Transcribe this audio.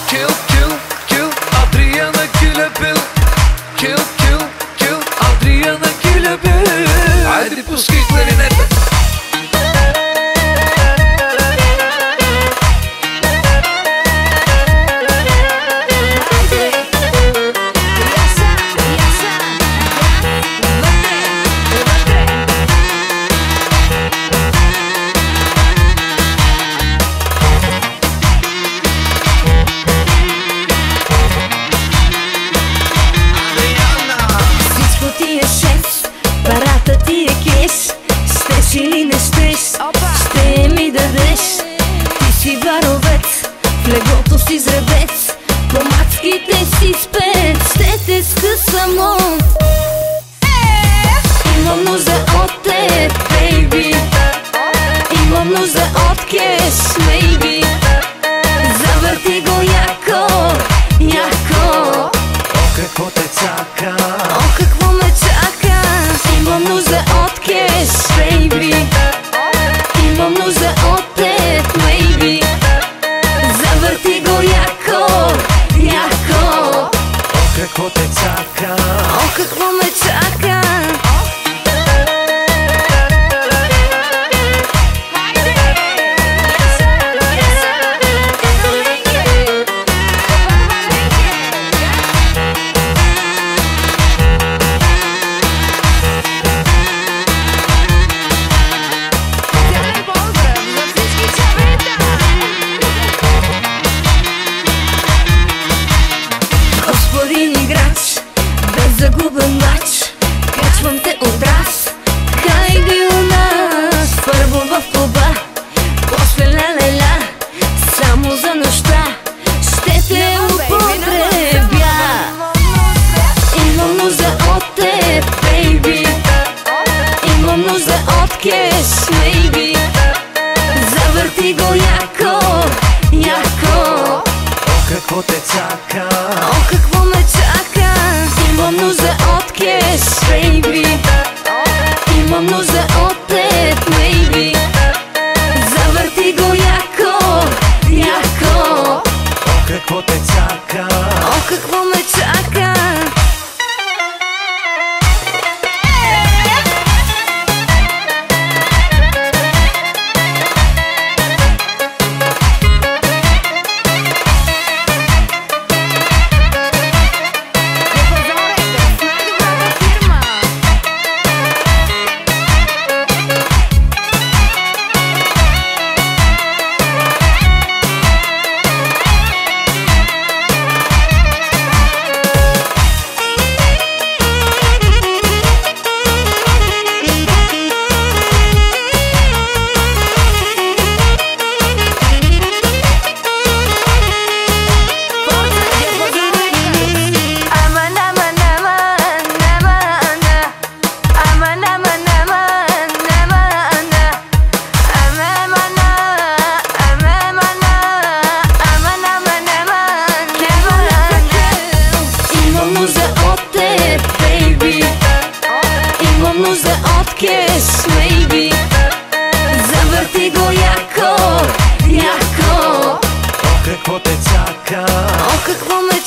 Kill, kill, kill, Adriana Gülebel. Kill, kill, kill, Adriana Gülebel. Haydi pus gitlerin ete. Парата ти е кеш, щеш или не щеш, ще ми дадеш. Ти си баровец, в леглото си зребец, по мацките си спец, ще те скъсамо. Имам нужда от теб, бейби, имам нужда от кеш, мейби. Завърти го яко, яко. О, какво те чака? О, какво ме чака? Имам нужда от кеш, бейби, имам нужда от теб, мейби. Завърти го яко, яко. О, какво те чака? О, какво ме чака? Господин играч, без загубен мач, качвам те от раз. Хайде у нас, първо в клуба, после ля-ля-ля, само за нощта ще те употребя. Имам нужда от теб, бейби, имам нужда от кеш, мейби. Завърти го яко, яко. О, какво те чака? О, какво ме чака? Имам нужда от кеш, бейби, имам нужда от теб, мейби. Завърти го яко, яко. О, какво те чака? О, какво ме чака? Имам нужда от кеш, мейби. Завърти го яко, яко. О, какво те чака? О, какво ме